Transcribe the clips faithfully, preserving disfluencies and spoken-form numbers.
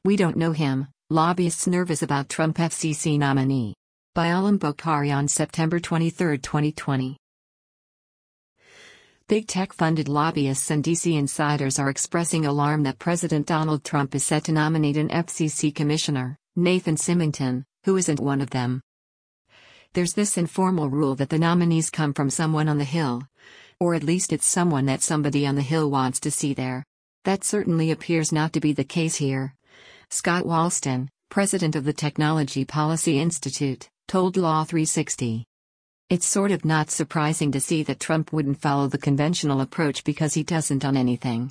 We don't know him, lobbyists nervous about Trump F C C nominee. By Alam Bokhari on September twenty-third, twenty twenty. Big tech-funded lobbyists and D C insiders are expressing alarm that President Donald Trump is set to nominate an F C C commissioner, Nathan Symington, who isn't one of them. There's this informal rule that the nominees come from someone on the Hill. Or at least it's someone that somebody on the Hill wants to see there. That certainly appears not to be the case here. Scott Walston, president of the Technology Policy Institute, told Law three sixty. It's sort of not surprising to see that Trump wouldn't follow the conventional approach because he doesn't on anything.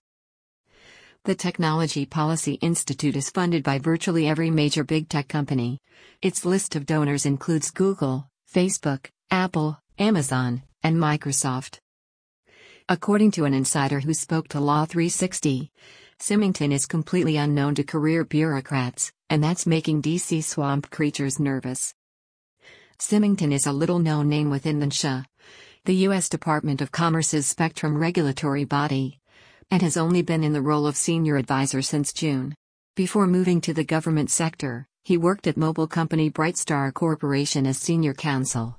The Technology Policy Institute is funded by virtually every major big tech company. Its list of donors includes Google, Facebook, Apple, Amazon, and Microsoft. According to an insider who spoke to Law three sixty, Symington is completely unknown to career bureaucrats, and that's making D C swamp creatures nervous. Symington is a little-known name within the N S C, the U S Department of Commerce's spectrum regulatory body, and has only been in the role of senior advisor since June. Before moving to the government sector, he worked at mobile company Brightstar Corporation as senior counsel.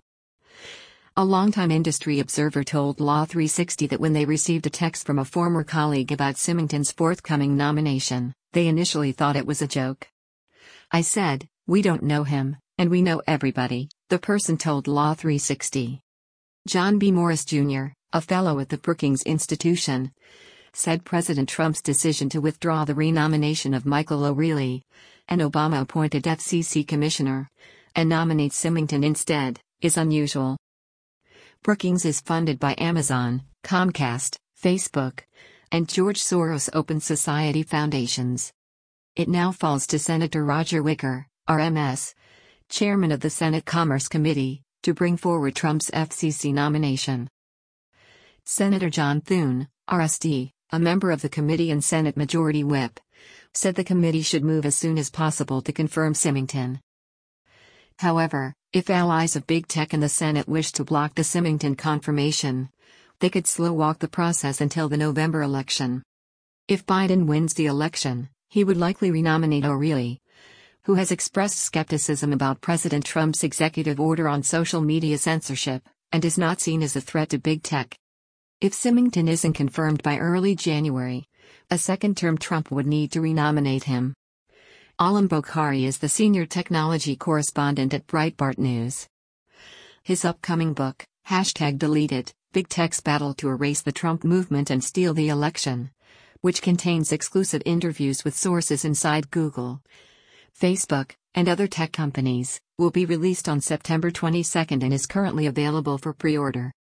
A longtime industry observer told Law three sixty that when they received a text from a former colleague about Symington's forthcoming nomination, they initially thought it was a joke. "I said, we don't know him, and we know everybody," the person told Law three sixty. John B. Morris Junior, a fellow at the Brookings Institution, said President Trump's decision to withdraw the renomination of Michael O'Reilly, an Obama-appointed F C C commissioner, and nominate Symington instead, is unusual. Brookings is funded by Amazon, Comcast, Facebook, and George Soros Open Society Foundations. It now falls to Senator Roger Wicker, R M S, chairman of the Senate Commerce Committee, to bring forward Trump's F C C nomination. Senator John Thune, R S D, a member of the committee and Senate Majority Whip, said the committee should move as soon as possible to confirm Symington. However, if allies of big tech in the Senate wish to block the Symington confirmation, they could slow-walk the process until the November election. If Biden wins the election, he would likely renominate O'Reilly, who has expressed skepticism about President Trump's executive order on social media censorship, and is not seen as a threat to big tech. If Symington isn't confirmed by early January, a second-term Trump would need to renominate him. Alam Bokhari is the senior technology correspondent at Breitbart News. His upcoming book, Hashtag Deleted, Big Tech's Battle to Erase the Trump Movement and Steal the Election, which contains exclusive interviews with sources inside Google, Facebook, and other tech companies, will be released on September twenty-second and is currently available for pre-order.